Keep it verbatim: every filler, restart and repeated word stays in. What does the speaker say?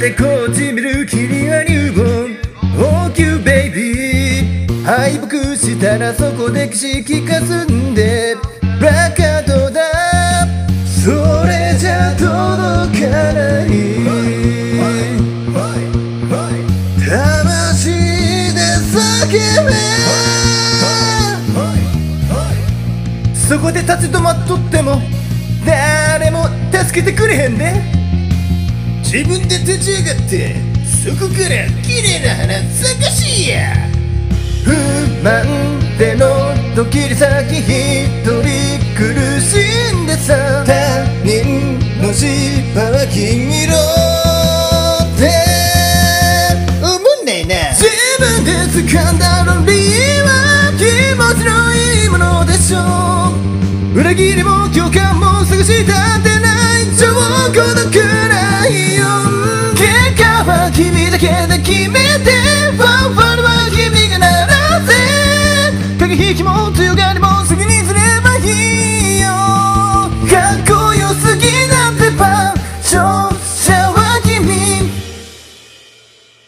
でこっち見る君は入門 Oh you baby 敗北したらそこで岸聞かすんでバカとだそれじゃ届かない魂で叫べそこで立ち止まっとっても誰も助けてくれへんで自分で立ち上がってそこから綺麗な花咲かしや不満でのドキリ先一人苦しんでさ他人の芝は君色って思んないな自分で掴んだ論理は気持ちのいいものでしょう裏切りも共感も探したってない超孤独ないよ結果は君だけで決めてファンファルは君がならせ駆け引きも強がりも先にすればいいよ